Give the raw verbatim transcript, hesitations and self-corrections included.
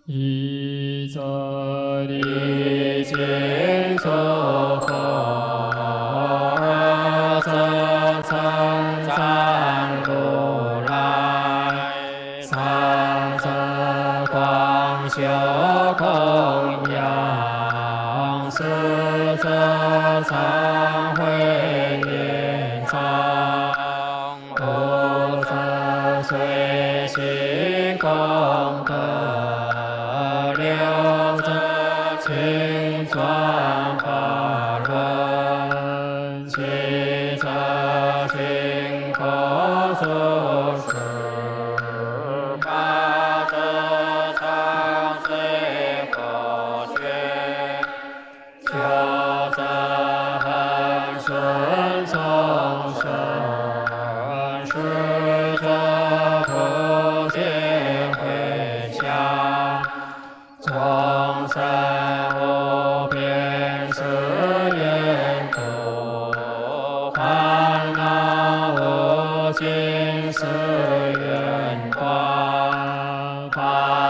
一则礼敬诸佛，二则称赞如来，三则广修供养，四则忏悔念诵，五则随行功德，六则勤转法轮，七则行佛所事，八则常随佛学，九则恒顺众生，十则不见回向，众生无边誓愿度，烦恼无尽誓愿断，烦